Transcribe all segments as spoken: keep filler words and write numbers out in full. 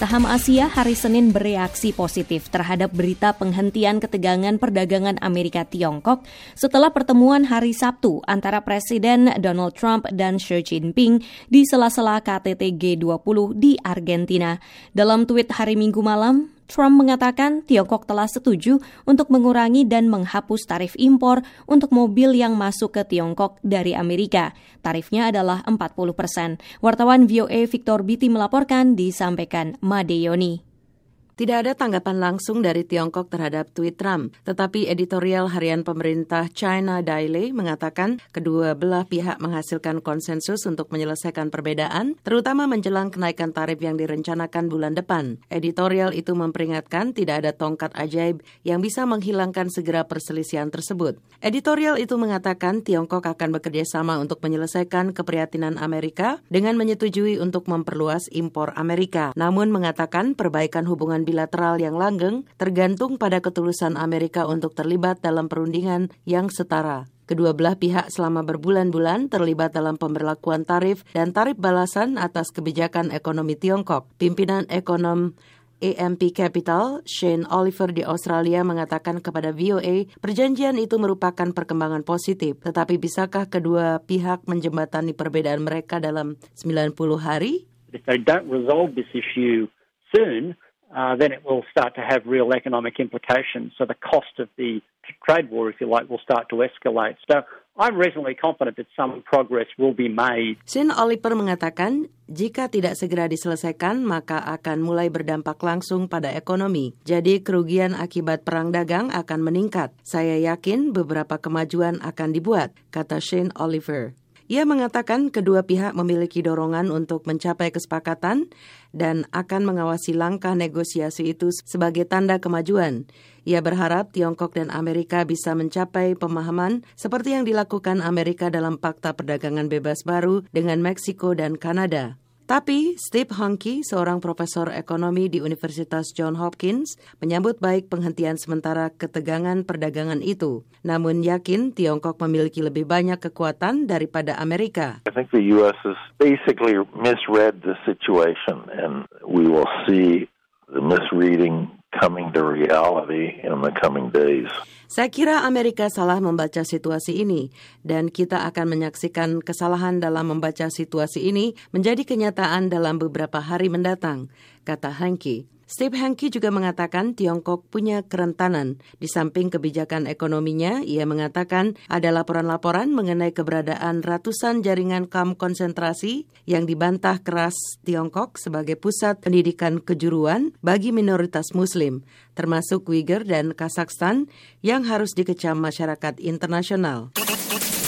Saham Asia hari Senin bereaksi positif terhadap berita penghentian ketegangan perdagangan Amerika-Tiongkok setelah pertemuan hari Sabtu antara Presiden Donald Trump dan Xi Jinping di sela-sela K T T G dua puluh di Argentina. Dalam tweet hari Minggu malam, Trump mengatakan Tiongkok telah setuju untuk mengurangi dan menghapus tarif impor untuk mobil yang masuk ke Tiongkok dari Amerika. Tarifnya adalah empat puluh persen. Wartawan V O A Victor Biti melaporkan, disampaikan Made Yoni. Tidak ada tanggapan langsung dari Tiongkok terhadap tweet Trump, tetapi editorial harian pemerintah China Daily mengatakan kedua belah pihak menghasilkan konsensus untuk menyelesaikan perbedaan, terutama menjelang kenaikan tarif yang direncanakan bulan depan. Editorial itu memperingatkan tidak ada tongkat ajaib yang bisa menghilangkan segera perselisihan tersebut. Editorial itu mengatakan Tiongkok akan bekerja sama untuk menyelesaikan keprihatinan Amerika dengan menyetujui untuk memperluas impor Amerika, namun mengatakan perbaikan hubungan bilateral yang langgeng tergantung pada ketulusan Amerika untuk terlibat dalam perundingan yang setara. Kedua belah pihak selama berbulan-bulan terlibat dalam pemberlakuan tarif dan tarif balasan atas kebijakan ekonomi Tiongkok. Pimpinan ekonom A M P Capital, Shane Oliver di Australia mengatakan kepada V O A, perjanjian itu merupakan perkembangan positif, tetapi bisakah kedua pihak menjembatani perbedaan mereka dalam sembilan puluh hari? If they don't resolve this issue soon, Uh, then it will start to have real economic implications. So the cost of the trade war, if you like, will start to escalate. So I'm reasonably confident that some progress will be made. Shane Oliver mengatakan, jika tidak segera diselesaikan, maka akan mulai berdampak langsung pada ekonomi. Jadi kerugian akibat perang dagang akan meningkat. Saya yakin beberapa kemajuan akan dibuat, kata Shane Oliver. Ia mengatakan kedua pihak memiliki dorongan untuk mencapai kesepakatan dan akan mengawasi langkah negosiasi itu sebagai tanda kemajuan. Ia berharap Tiongkok dan Amerika bisa mencapai pemahaman seperti yang dilakukan Amerika dalam Fakta Perdagangan Bebas baru dengan Meksiko dan Kanada. Tapi Steve Hanke, seorang profesor ekonomi di Universitas Johns Hopkins, menyambut baik penghentian sementara ketegangan perdagangan itu. Namun yakin Tiongkok memiliki lebih banyak kekuatan daripada Amerika. I think the U S has basically misread the situation and we will see the misreading coming to reality in the coming days. Saya kira Amerika salah membaca situasi ini dan kita akan menyaksikan kesalahan dalam membaca situasi ini menjadi kenyataan dalam beberapa hari mendatang, kata Hanke. Steve Hanke juga mengatakan Tiongkok punya kerentanan. Di samping kebijakan ekonominya, ia mengatakan ada laporan-laporan mengenai keberadaan ratusan jaringan kamp konsentrasi yang dibantah keras Tiongkok sebagai pusat pendidikan kejuruan bagi minoritas Muslim, termasuk Uyghur dan Kazakhstan yang harus dikecam masyarakat internasional.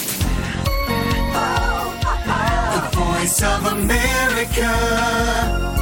The Voice of America.